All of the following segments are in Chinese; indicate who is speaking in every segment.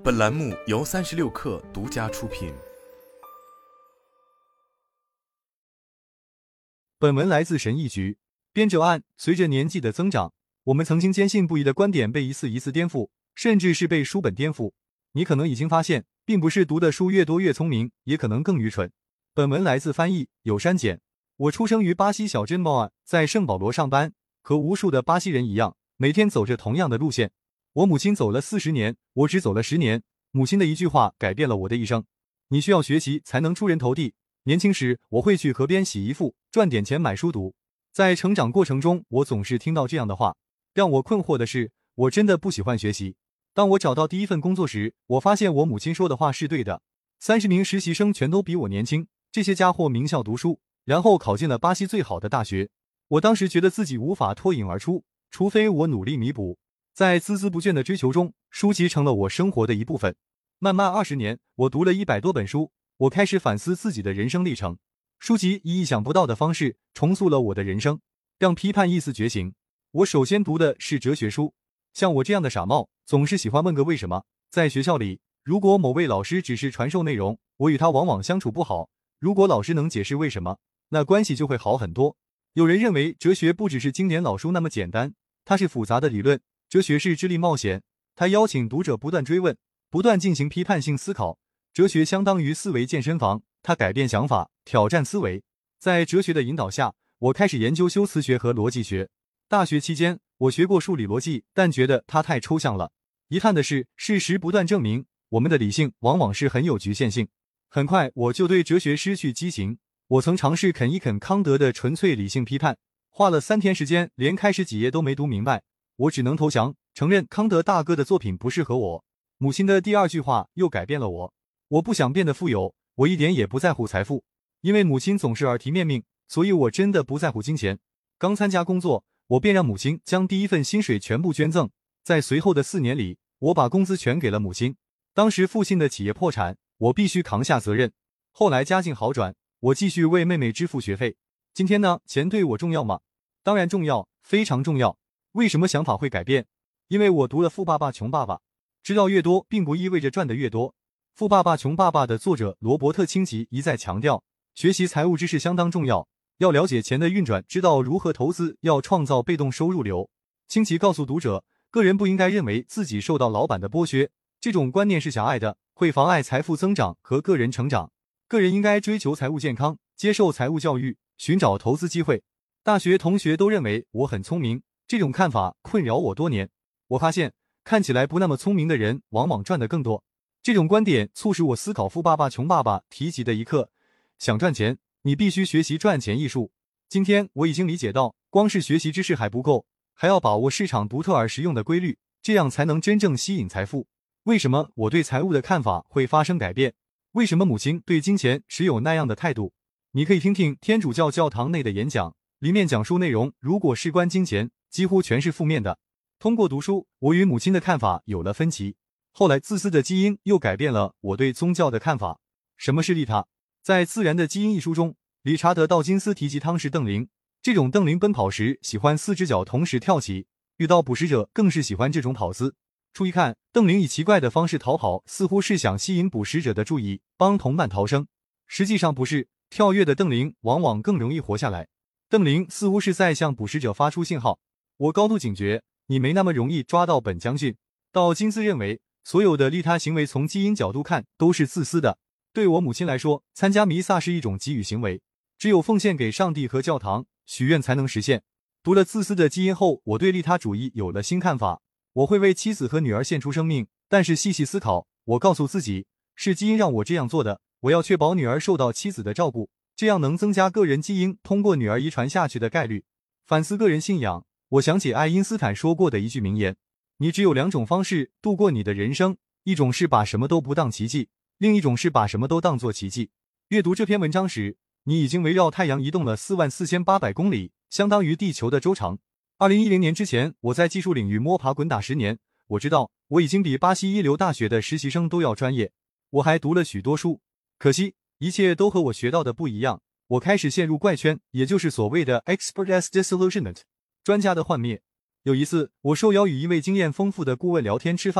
Speaker 1: 本栏目由36氪独家出品。
Speaker 2: 本文来自神译局。编者按，随着年纪的增长，我们曾经坚信不疑的观点被一次一次颠覆，甚至是被书本颠覆。你可能已经发现，并不是读的书越多越聪明，也可能更愚蠢。本文来自翻译有删减。我出生于巴西小镇莫尔，在圣保罗上班，和无数的巴西人一样，每天走着同样的路线。我母亲走了40年，我只走了10年。母亲的一句话改变了我的一生：你需要学习才能出人头地。年轻时，我会去河边洗衣服，赚点钱买书读。在成长过程中，我总是听到这样的话。让我困惑的是，我真的不喜欢学习。当我找到第一份工作时，我发现我母亲说的话是对的。30名实习生全都比我年轻，这些家伙名校读书，然后考进了巴西最好的大学。我当时觉得自己无法脱颖而出，除非我努力弥补。在孜孜不倦的追求中，书籍成了我生活的一部分。慢慢20年，我读了100多本书，我开始反思自己的人生历程。书籍以意想不到的方式重塑了我的人生，让批判意识觉醒。我首先读的是哲学书。像我这样的傻帽，总是喜欢问个为什么。在学校里，如果某位老师只是传授内容，我与他往往相处不好。如果老师能解释为什么，那关系就会好很多。有人认为哲学不只是经典老书那么简单，它是复杂的理论。哲学是智力冒险，它邀请读者不断追问，不断进行批判性思考。哲学相当于思维健身房，它改变想法，挑战思维。在哲学的引导下，我开始研究修辞学和逻辑学。大学期间，我学过数理逻辑，但觉得它太抽象了。遗憾的是，事实不断证明，我们的理性往往是很有局限性。很快，我就对哲学失去激情。我曾尝试啃一啃康德的纯粹理性批判，花了3天时间，连开始几页都没读明白。我只能投降，承认康德大哥的作品不适合我。母亲的第2句话又改变了我。我不想变得富有，我一点也不在乎财富。因为母亲总是耳提面命，所以我真的不在乎金钱。刚参加工作，我便让母亲将第一份薪水全部捐赠。在随后的4年里，我把工资全给了母亲。当时父亲的企业破产，我必须扛下责任。后来家境好转，我继续为妹妹支付学费。今天呢，钱对我重要吗？当然重要，非常重要。为什么想法会改变？因为我读了《富爸爸穷爸爸》。知道越多并不意味着赚得越多。《富爸爸穷爸爸》的作者罗伯特清崎一再强调，学习财务知识相当重要，要了解钱的运转，知道如何投资，要创造被动收入流。清崎告诉读者，个人不应该认为自己受到老板的剥削，这种观念是狭隘的，会妨碍财富增长和个人成长。个人应该追求财务健康，接受财务教育，寻找投资机会。大学同学都认为我很聪明，这种看法困扰我多年。我发现，看起来不那么聪明的人往往赚得更多。这种观点促使我思考《富爸爸穷爸爸》提及的一课：想赚钱，你必须学习赚钱艺术。今天我已经理解到，光是学习知识还不够，还要把握市场独特而实用的规律，这样才能真正吸引财富。为什么我对财务的看法会发生改变？为什么母亲对金钱持有那样的态度？你可以听听天主教教堂内的演讲，里面讲述内容如果事关金钱，几乎全是负面的。通过读书，我与母亲的看法有了分歧。后来自私的基因又改变了我对宗教的看法。什么是利他？在《自然的基因》一书中，理查德·道金斯提及汤氏瞪羚。这种瞪羚奔跑时喜欢4只脚同时跳起，遇到捕食者更是喜欢这种跑姿。初一看，瞪羚以奇怪的方式逃跑，似乎是想吸引捕食者的注意，帮同伴逃生。实际上不是，跳跃的瞪羚往往更容易活下来。瞪羚似乎是在向捕食者发出信号，我高度警觉，你没那么容易抓到本将军。道金斯认为，所有的利他行为从基因角度看都是自私的。对我母亲来说，参加弥撒是一种给予行为，只有奉献给上帝和教堂，许愿才能实现。读了《自私的基因》后，我对利他主义有了新看法。我会为妻子和女儿献出生命，但是细细思考，我告诉自己，是基因让我这样做的。我要确保女儿受到妻子的照顾，这样能增加个人基因通过女儿遗传下去的概率。反思个人信仰，我想起爱因斯坦说过的一句名言：你只有2种方式度过你的人生，一种是把什么都不当奇迹，另一种是把什么都当作奇迹。阅读这篇文章时，你已经围绕太阳移动了44800公里，相当于地球的周长。2010年之前，我在技术领域摸爬滚打10年，我知道我已经比巴西一流大学的实习生都要专业。我还读了许多书，可惜一切都和我学到的不一样。我开始陷入怪圈，也就是所谓的 expert's disillusionment， 专家的幻灭。有一次，我受邀与一位经验丰富的顾问聊天吃饭，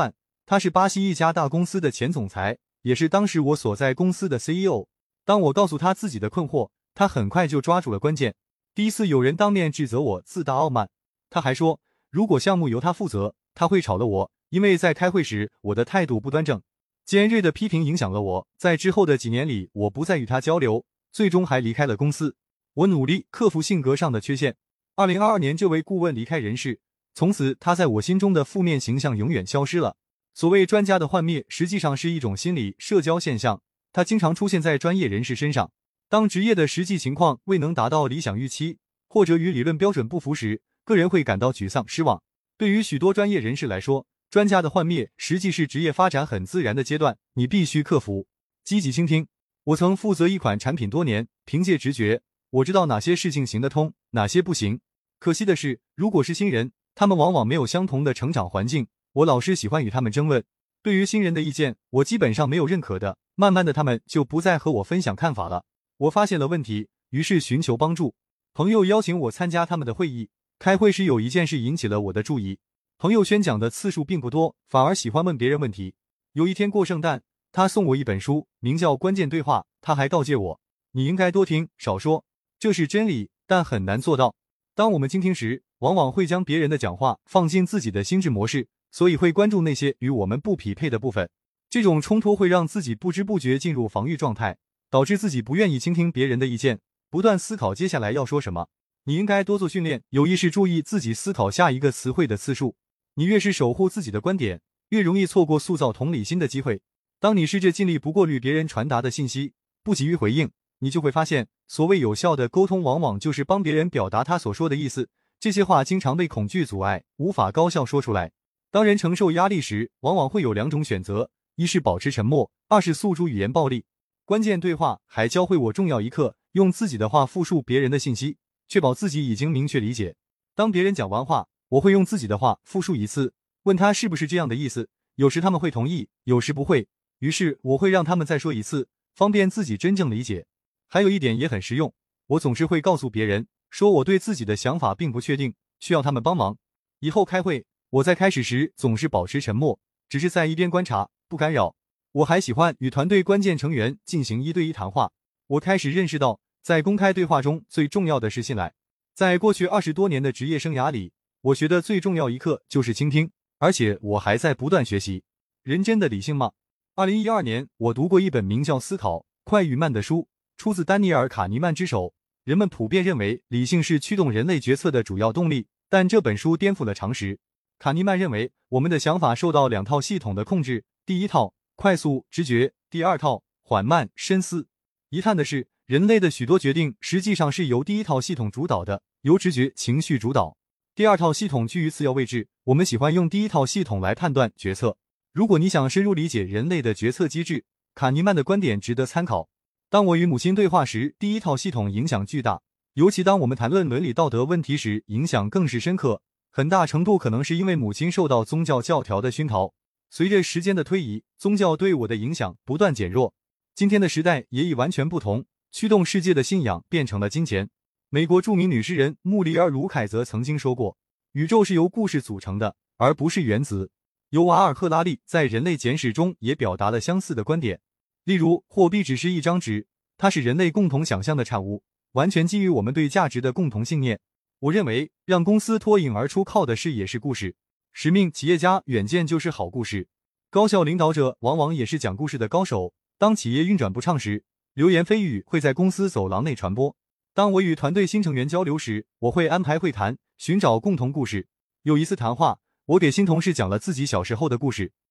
Speaker 2: 他是巴西一家大公司的前总裁，也是当时我所在公司的 CEO。当我告诉他自己的困惑，他很快就抓住了关键。第一次有人当面指责我自大傲慢，他还说如果项目由他负责，他会炒了我，因为在开会时我的态度不端正。尖锐的批评影响了我，在之后的几年里，我不再与他交流，最终还离开了公司。我努力克服性格上的缺陷。2022年，这位顾问离开人世，从此他在我心中的负面形象永远消失了。所谓专家的幻灭，实际上是一种心理社交现象，它经常出现在专业人士身上。当职业的实际情况未能达到理想预期，或者与理论标准不符时，个人会感到沮丧失望。对于许多专业人士来说，专家的幻灭实际是职业发展很自然的阶段，你必须克服。积极倾听。我曾负责一款产品多年，凭借直觉，我知道哪些事情行得通，哪些不行。可惜的是，如果是新人，他们往往没有相同的成长环境，我老是喜欢与他们争论。对于新人的意见，我基本上没有认可的，慢慢的他们就不再和我分享看法了。我发现了问题，于是寻求帮助。朋友邀请我参加他们的会议，开会时有一件事引起了我的注意。朋友宣讲的次数并不多，反而喜欢问别人问题。有一天过圣诞，他送我一本书，名叫《关键对话》，他还告诫我，你应该多听，少说。这是真理，但很难做到。当我们倾听时，往往会将别人的讲话放进自己的心智模式，所以会关注那些与我们不匹配的部分。这种冲突会让自己不知不觉进入防御状态，导致自己不愿意倾听别人的意见，不断思考接下来要说什么。你应该多做训练，有意识注意自己思考下一个词汇的次数。你越是守护自己的观点，越容易错过塑造同理心的机会。当你试着尽力不过滤别人传达的信息，不急于回应，你就会发现，所谓有效的沟通往往就是帮别人表达他所说的意思。这些话经常被恐惧阻碍，无法高效说出来。当人承受压力时，往往会有两种选择，一是保持沉默，二是诉诸语言暴力。关键对话还教会我重要一课，用自己的话复述别人的信息，确保自己已经明确理解。当别人讲完话，我会用自己的话复述一次，问他是不是这样的意思。有时他们会同意，有时不会，于是我会让他们再说一次，方便自己真正理解。还有一点也很实用，我总是会告诉别人，说我对自己的想法并不确定，需要他们帮忙。以后开会，我在开始时总是保持沉默，只是在一边观察，不干扰。我还喜欢与团队关键成员进行1对1谈话。我开始认识到，在公开对话中最重要的是信赖。在过去20多年的职业生涯里，我学的最重要一课就是倾听，而且我还在不断学习。人真的理性吗？2012年，我读过一本名叫《思考快与慢》的书，出自丹尼尔·卡尼曼之手。人们普遍认为理性是驱动人类决策的主要动力，但这本书颠覆了常识。卡尼曼认为，我们的想法受到2套系统的控制，第一套快速直觉，第二套缓慢深思。遗憾的是，人类的许多决定实际上是由第一套系统主导的，由直觉情绪主导。第二套系统居于次要位置，我们喜欢用第一套系统来判断决策。如果你想深入理解人类的决策机制，卡尼曼的观点值得参考。当我与母亲对话时，第一套系统影响巨大，尤其当我们谈论伦理道德问题时，影响更是深刻。很大程度可能是因为母亲受到宗教教条的熏陶。随着时间的推移，宗教对我的影响不断减弱。今天的时代也已完全不同，驱动世界的信仰变成了金钱。美国著名女诗人穆里尔·鲁凯则曾经说过，宇宙是由故事组成的，而不是原子。尤瓦尔·赫拉利在《人类简史》中也表达了相似的观点。例如，货币只是一张纸，它是人类共同想象的产物，完全基于我们对价值的共同信念。我认为，让公司脱颖而出靠的是也是故事。使命企业家远见就是好故事。高效领导者往往也是讲故事的高手。当企业运转不畅时，流言蜚语会在公司走廊内传播。当我与团队新成员交流时，我会安排会谈，寻找共同故事。有一次谈话，我给新同事讲了自己小时候的故事。